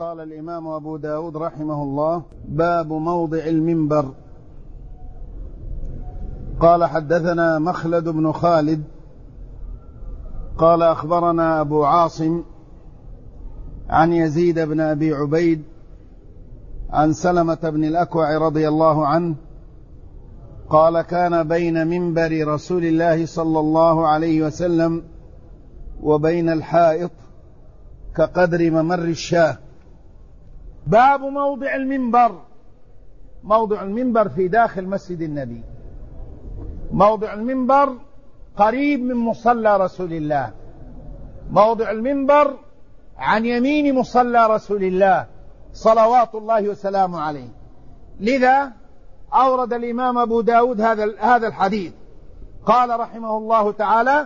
قال الإمام أبو داود رحمه الله: باب موضع المنبر. قال: حدثنا مخلد بن خالد قال: أخبرنا أبو عاصم عن يزيد بن أبي عبيد عن سلمة بن الأكوع رضي الله عنه قال: كان بين منبر رسول الله صلى الله عليه وسلم وبين الحائط كقدر ممر الشاة. باب موضع المنبر. موضع المنبر في داخل مسجد النبي. موضع المنبر قريب من مصلى رسول الله. موضع المنبر عن يمين مصلى رسول الله صلوات الله وسلامه عليه. لذا أورد الإمام أبو داود هذا الحديث. قال رحمه الله تعالى: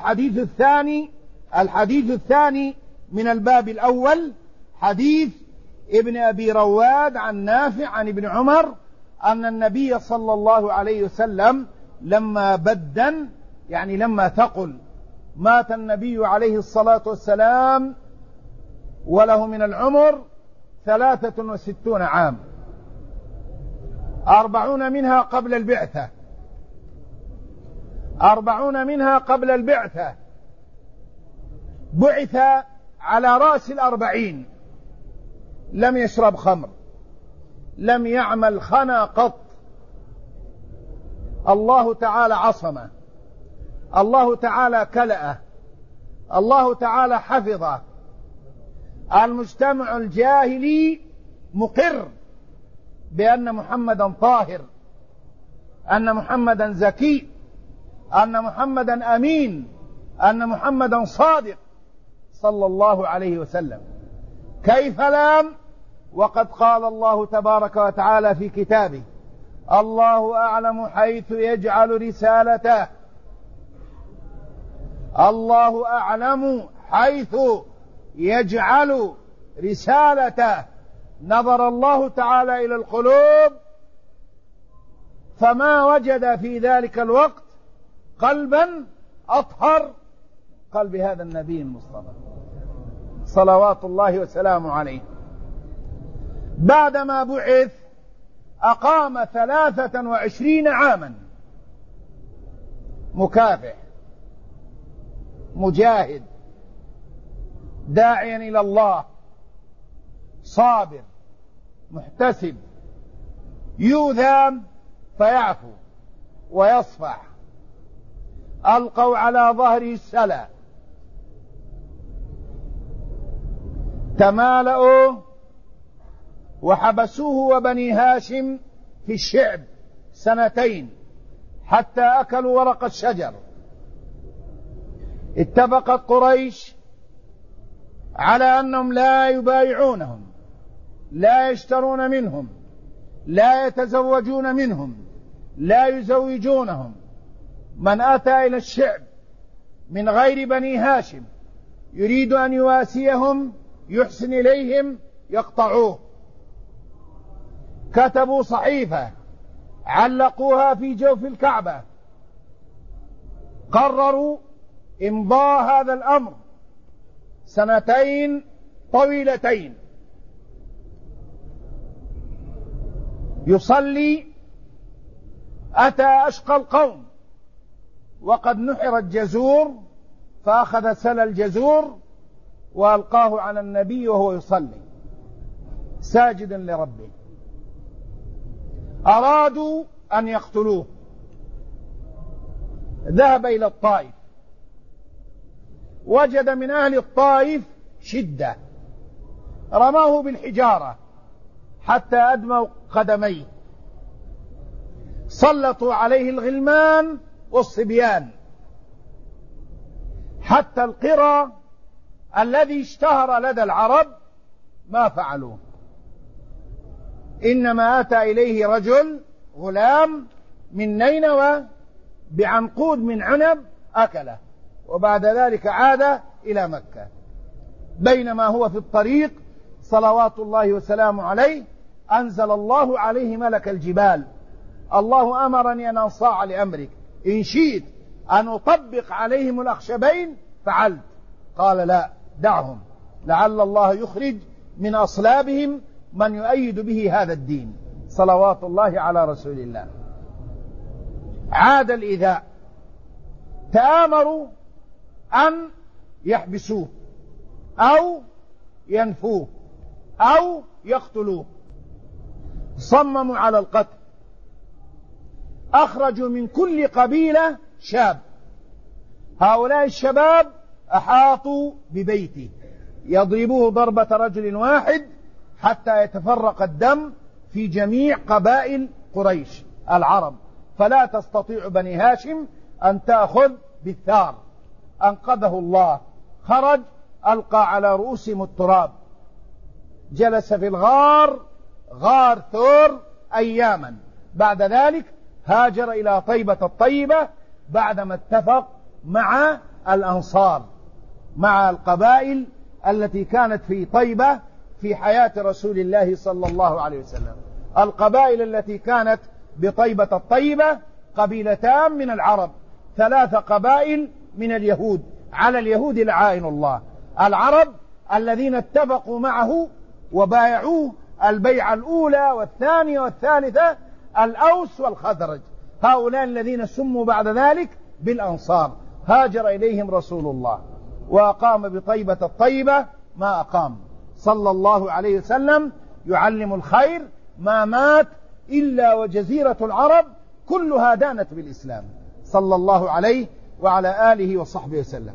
الحديث الثاني من الباب الأول حديث ابن أبي رواد عن نافع عن ابن عمر أن النبي صلى الله عليه وسلم لما بدن، يعني لما ثقل، مات النبي عليه الصلاة والسلام وله من العمر 63 عام، 40 منها قبل البعثة. 40 منها قبل البعثة. بعث على رأس 40. لم يشرب خمر، لم يعمل خنا قط. الله تعالى عصمه، الله تعالى كلأه، الله تعالى حفظه. المجتمع الجاهلي مقر بأن محمدا طاهر، أن محمدا زكي، أن محمدا أمين، أن محمدا صادق صلى الله عليه وسلم. كيف لام؟ وقد قال الله تبارك وتعالى في كتابه: الله أعلم حيث يجعل رسالته. الله أعلم حيث يجعل رسالته. نظر الله تعالى إلى القلوب فما وجد في ذلك الوقت قلبا أطهر قلب هذا النبي المصطفى صلوات الله وسلامه عليه. بعدما بعث أقام 23 عاما مكافح مجاهد داعيا إلى الله، صابر محتسب، يؤذى فيعفو ويصفح. ألقوا على ظهره السلا، تمالؤوا وحبسوه وبني هاشم في الشعب 2 حتى أكلوا ورق الشجر. اتفقت قريش على أنهم لا يبايعونهم، لا يشترون منهم، لا يتزوجون منهم، لا يزوجونهم. من أتى إلى الشعب من غير بني هاشم يريد أن يواسيهم يحسن إليهم يقطعوه. كتبوا صحيفة علقوها في جوف الكعبة. قرروا إمضاء هذا الأمر 2 طويلتين. يصلي أتى أشقى القوم وقد نحر الجزور، فأخذ سل الجزور وألقاه على النبي وهو يصلي ساجدا لربه. أرادوا أن يقتلوه. ذهب إلى الطائف، وجد من أهل الطائف شدة، رموه بالحجارة حتى أدموا قدميه. سلطوا عليه الغلمان والصبيان، حتى القرى الذي اشتهر لدى العرب ما فعلوه. إنما أتى إليه رجل غلام من نينوى بعنقود من عنب أكله، وبعد ذلك عاد إلى مكة. بينما هو في الطريق صلوات الله وسلامه عليه أنزل الله عليه ملك الجبال: الله أمرني أن أنصاع لأمرك، إن شئت أن أطبق عليهم الأخشبين فعلت. قال: لا، دعهم، لعل الله يخرج من أصلابهم من يؤيد به هذا الدين صلوات الله على رسول الله. عاد الإيذاء، تآمروا أن يحبسوه أو ينفوه أو يقتلوه، صمموا على القتل، أخرجوا من كل قبيلة شاب، هؤلاء الشباب أحاطوا ببيته يضربوه ضربة رجل واحد حتى يتفرق الدم في جميع قبائل قريش العرب، فلا تستطيع بني هاشم أن تأخذ بالثار. أنقذه الله، خرج ألقى على رؤوسهم التراب، جلس في الغار، غار ثور، أياما. بعد ذلك هاجر إلى طيبة الطيبة بعدما اتفق مع الأنصار، مع القبائل التي كانت في طيبة في حياة رسول الله صلى الله عليه وسلم. القبائل التي كانت بطيبة الطيبة قبيلتان من العرب، 3 قبائل من اليهود، على اليهود لعائن الله. العرب الذين اتفقوا معه وبايعوه البيعة الأولى والثانية والثالثة، الأوس والخزرج، هؤلاء الذين سموا بعد ذلك بالأنصار. هاجر إليهم رسول الله وأقام بطيبة الطيبة ما أقام صلى الله عليه وسلم، يعلم الخير، ما مات إلا وجزيرة العرب كلها دانت بالإسلام صلى الله عليه وعلى آله وصحبه وسلم.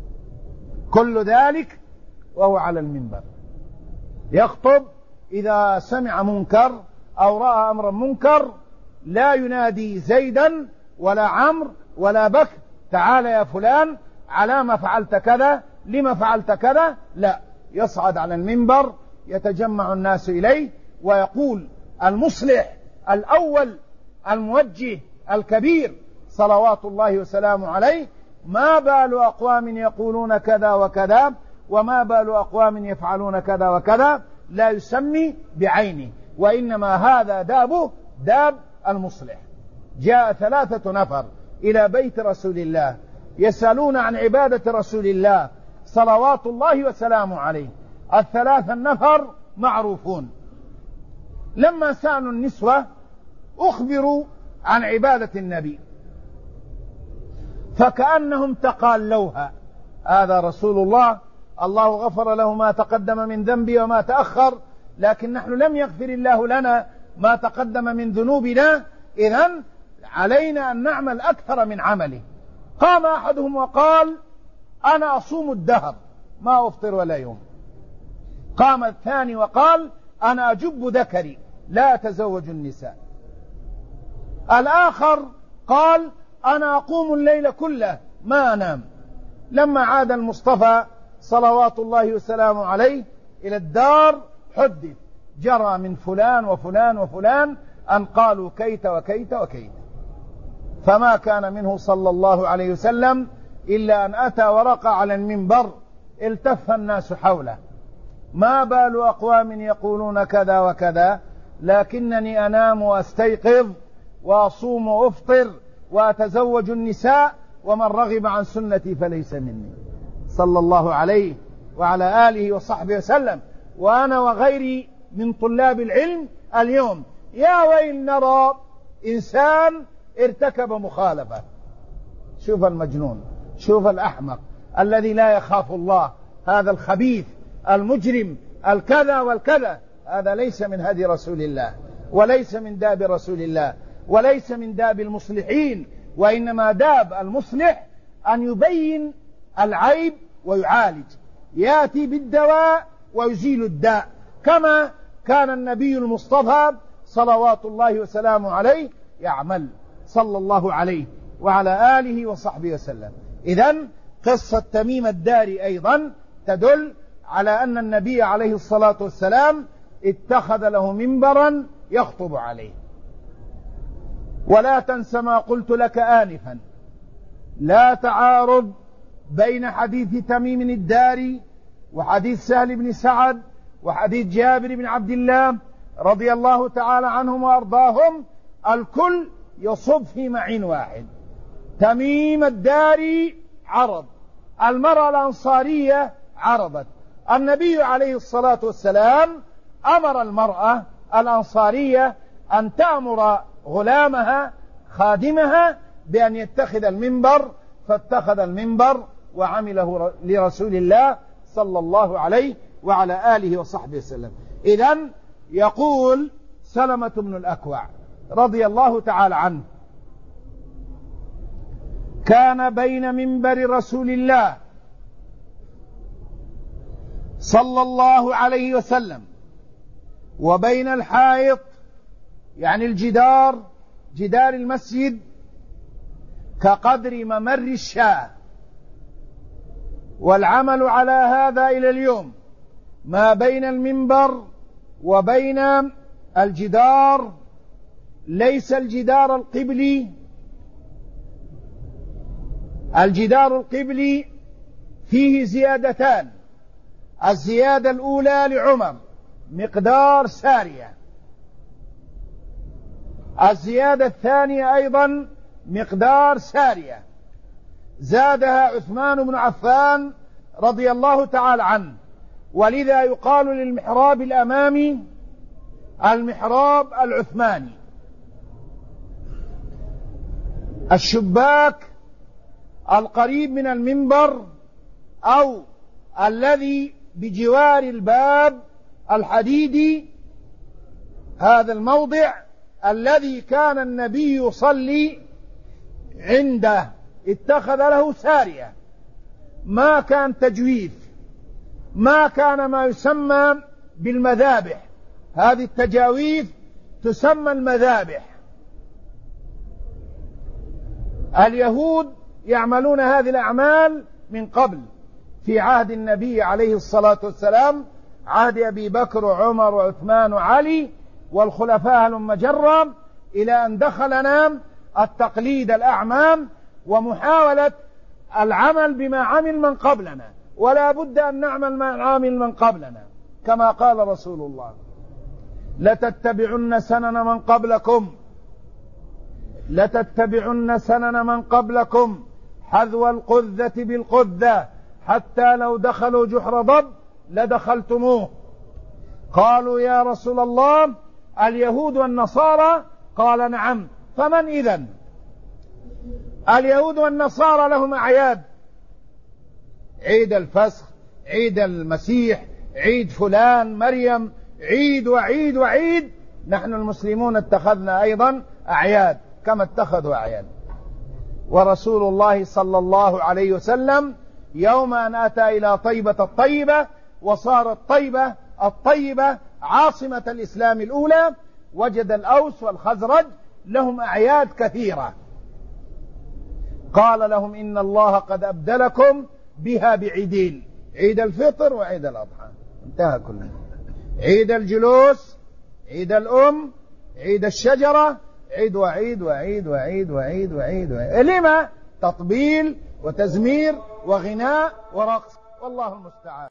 كل ذلك وهو على المنبر يخطب. إذا سمع منكر أو رأى أمرا منكر لا ينادي زيدا ولا عمرو ولا بكر تعال يا فلان على ما فعلت كذا، لما فعلت كذا، لا، يصعد على المنبر، يتجمع الناس إليه ويقول المصلح الأول الموجه الكبير صلوات الله وسلامه عليه: ما بال أقوام يقولون كذا وكذا، وما بال أقوام يفعلون كذا وكذا. لا يسمي بعينه، وإنما هذا دابه داب المصلح. جاء 3 نفر إلى بيت رسول الله يسألون عن عبادة رسول الله صلوات الله وسلامه عليه. ال3 النفر معروفون. لما سألوا النسوة أخبروا عن عبادة النبي، فكأنهم تقالوها: هذا رسول الله، الله غفر له ما تقدم من ذنبه وما تأخر، لكن نحن لم يغفر الله لنا ما تقدم من ذنوبنا، إذن علينا أن نعمل أكثر من عمله. قام أحدهم وقال: أنا أصوم الدهر ما أفطر ولا يوم. قام الثاني وقال: أنا أجب ذكري لا أتزوج النساء. الآخر قال: أنا أقوم الليل كله ما أنام. لما عاد المصطفى صلوات الله وسلامه عليه إلى الدار حدث: جرى من فلان وفلان وفلان أن قالوا كيت وكيت وكيت. فما كان منه صلى الله عليه وسلم إلا أن أتى ورقى على المنبر، التف الناس حوله: ما بال أقوام يقولون كذا وكذا، لكنني أنام وأستيقظ وأصوم وأفطر وأتزوج النساء، ومن رغب عن سنتي فليس مني صلى الله عليه وعلى آله وصحبه وسلم. وأنا وغيري من طلاب العلم اليوم يا ويل نرى إنسان ارتكب مخالفة. شوف المجنون، شوف الأحمق الذي لا يخاف الله، هذا الخبيث المجرم الكذا والكذا. هذا ليس من هدي رسول الله، وليس من داب رسول الله، وليس من داب المصلحين. وإنما داب المصلح أن يبين العيب ويعالج، يأتي بالدواء ويزيل الداء، كما كان النبي المصطفى صلوات الله وسلامه عليه يعمل صلى الله عليه وعلى آله وصحبه وسلم. إذن قصة تميم الداري أيضا تدل على أن النبي عليه الصلاة والسلام اتخذ له منبرا يخطب عليه. ولا تنس ما قلت لك آنفا: لا تعارض بين حديث تميم الداري وحديث سهل بن سعد وحديث جابر بن عبد الله رضي الله تعالى عنهم وأرضاهم، الكل يصب في معين واحد. تميم الداري عرض، المرأة الأنصارية عرضت، النبي عليه الصلاة والسلام أمر المرأة الأنصارية أن تأمر غلامها خادمها بأن يتخذ المنبر، فاتخذ المنبر وعمله لرسول الله صلى الله عليه وعلى آله وصحبه وسلم. إذن يقول سلمة بن الأكوع رضي الله تعالى عنه: كان بين منبر رسول الله صلى الله عليه وسلم وبين الحائط، يعني الجدار، جدار المسجد، كقدر ممر الشاة. والعمل على هذا إلى اليوم، ما بين المنبر وبين الجدار ليس الجدار القبلي. الجدار القبلي فيه زيادتان: الزيادة الأولى لعمر مقدار سارية، الزيادة الثانية أيضا مقدار سارية، زادها عثمان بن عفان رضي الله تعالى عنه. ولذا يقال للمحراب الأمامي المحراب العثماني. الشباك القريب من المنبر أو الذي بجوار الباب الحديدي، هذا الموضع الذي كان النبي يصلي عنده اتخذ له سارية، ما كان تجويف، ما كان ما يسمى بالمذابح. هذه التجاويف تسمى المذابح. اليهود يعملون هذه الأعمال من قبل، في عهد النبي عليه الصلاة والسلام، عهد أبي بكر وعمر وعثمان وعلي والخلفاء المجرة، إلى أن دخلنا التقليد الأعمام ومحاولة العمل بما عمل من قبلنا، ولا بد أن نعمل ما عمل من قبلنا، كما قال رسول الله: لتتبعن سنن من قبلكم، لتتبعن سنن من قبلكم حذو القذة بالقذة، حتى لو دخلوا جحر ضب لدخلتموه. قالوا: يا رسول الله اليهود والنصارى؟ قال: نعم. فمن إذن؟ اليهود والنصارى لهم أعياد: عيد الفسخ، عيد المسيح، عيد فلان مريم، عيد وعيد وعيد. نحن المسلمون اتخذنا أيضا أعياد كما اتخذوا أعياد. ورسول الله صلى الله عليه وسلم يوم أن أتى إلى طيبة الطيبة، وصارت طيبة الطيبة عاصمة الإسلام الأولى، وجد الأوس والخزرج لهم أعياد كثيرة، قال لهم: إن الله قد أبدلكم بها بعيدين، عيد الفطر وعيد الأضحى، انتهى كله. عيد الجلوس، عيد الأم، عيد الشجرة، عيد وعيد وعيد وعيد وعيد وعيد وعيد. لما؟ تطبيل وتزمير وغناء ورقص، والله المستعان.